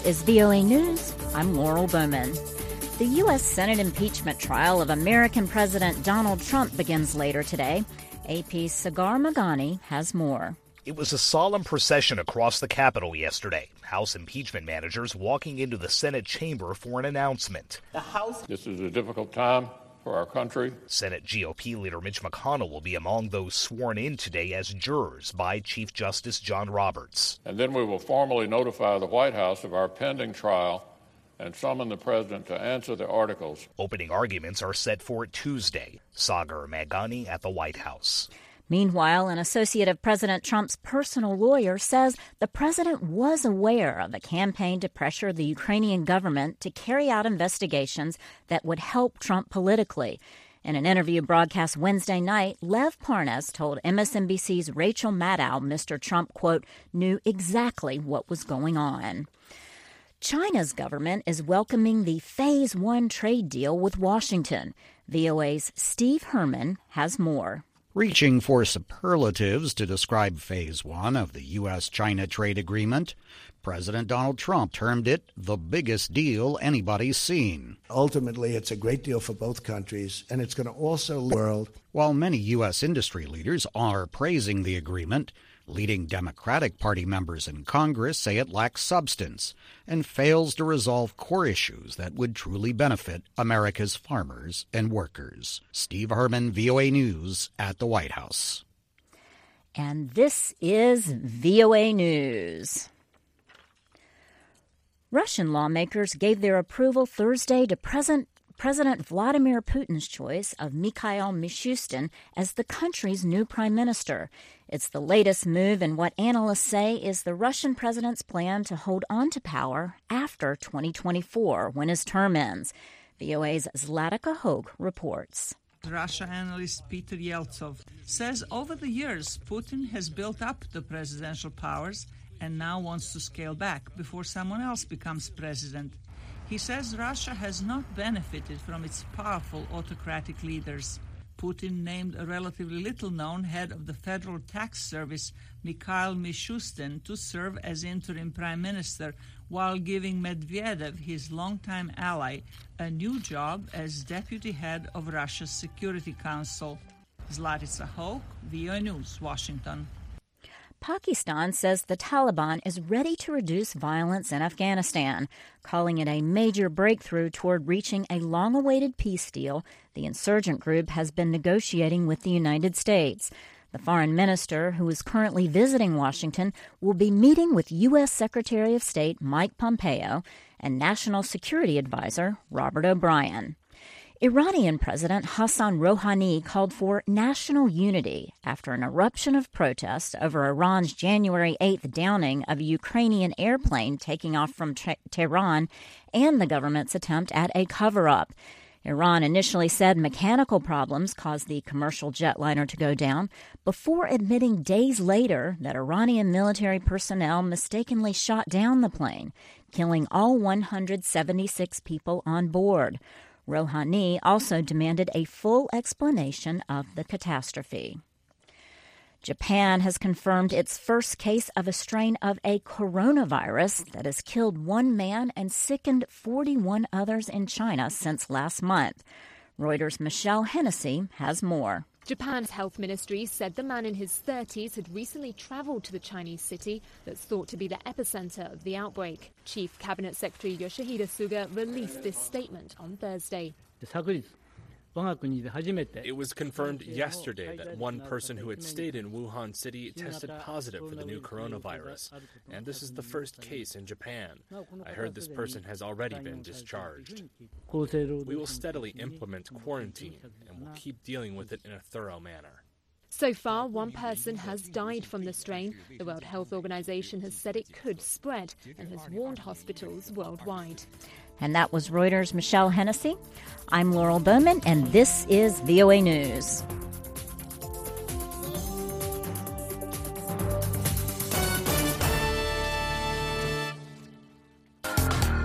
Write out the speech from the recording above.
This is VOA News. I'm Laurel Bowman. The U.S. Senate impeachment trial of American President Donald Trump begins later today. AP's Sagar Meghani has more. It was a solemn procession across the Capitol yesterday. House impeachment managers walking into the Senate chamber for an announcement. This is a difficult time for our country. Senate GOP leader Mitch McConnell will be among those sworn in today as jurors by Chief Justice John Roberts. And then we will formally notify the White House of our pending trial and summon the president to answer the articles. Opening arguments are set for Tuesday. Sagar Meghani at the White House. Meanwhile, an associate of President Trump's personal lawyer says the president was aware of a campaign to pressure the Ukrainian government to carry out investigations that would help Trump politically. In an interview broadcast Wednesday night, Lev Parnas told MSNBC's Rachel Maddow Mr. Trump, quote, knew exactly what was going on. China's government is welcoming the Phase 1 trade deal with Washington. VOA's Steve Herman has more. Reaching for superlatives to describe Phase 1 of the U.S.-China trade agreement, President Donald Trump termed it the biggest deal anybody's seen. Ultimately, it's a great deal for both countries, and it's going to also the world. While many U.S. industry leaders are praising the agreement, leading Democratic Party members in Congress say it lacks substance and fails to resolve core issues that would truly benefit America's farmers and workers. Steve Herman, VOA News at the White House. And this is VOA News. Russian lawmakers gave their approval Thursday to President Vladimir Putin's choice of Mikhail Mishustin as the country's new prime minister. It's the latest move in what analysts say is the Russian president's plan to hold on to power after 2024, when his term ends. VOA's Zlatica Hogue reports. Russia analyst Peter Yeltsov says over the years, Putin has built up the presidential powers and now wants to scale back before someone else becomes president. He says Russia has not benefited from its powerful autocratic leaders. Putin named a relatively little-known head of the Federal Tax Service, Mikhail Mishustin, to serve as interim prime minister, while giving Medvedev, his longtime ally, a new job as deputy head of Russia's Security Council. Zlatica Hogue, VOA News, Washington. Pakistan says the Taliban is ready to reduce violence in Afghanistan, calling it a major breakthrough toward reaching a long-awaited peace deal the insurgent group has been negotiating with the United States. The foreign minister, who is currently visiting Washington, will be meeting with U.S. Secretary of State Mike Pompeo and National Security Advisor Robert O'Brien. Iranian President Hassan Rouhani called for national unity after an eruption of protests over Iran's January 8th downing of a Ukrainian airplane taking off from Tehran and the government's attempt at a cover-up. Iran initially said mechanical problems caused the commercial jetliner to go down, before admitting days later that Iranian military personnel mistakenly shot down the plane, killing all 176 people on board. Rouhani also demanded a full explanation of the catastrophe. Japan has confirmed its first case of a strain of a coronavirus that has killed one man and sickened 41 others in China since last month. Reuters' Michelle Hennessy has more. Japan's health ministry said the man in his 30s had recently traveled to the Chinese city that's thought to be the epicenter of the outbreak. Chief Cabinet Secretary Yoshihide Suga released this statement on Thursday. It was confirmed yesterday that one person who had stayed in Wuhan City tested positive for the new coronavirus, and this is the first case in Japan. I heard this person has already been discharged. We will steadily implement quarantine, and will keep dealing with it in a thorough manner. So far, one person has died from the strain. The World Health Organization has said it could spread and has warned hospitals worldwide. And that was Reuters' Michelle Hennessy. I'm Laurel Bowman, and this is VOA News.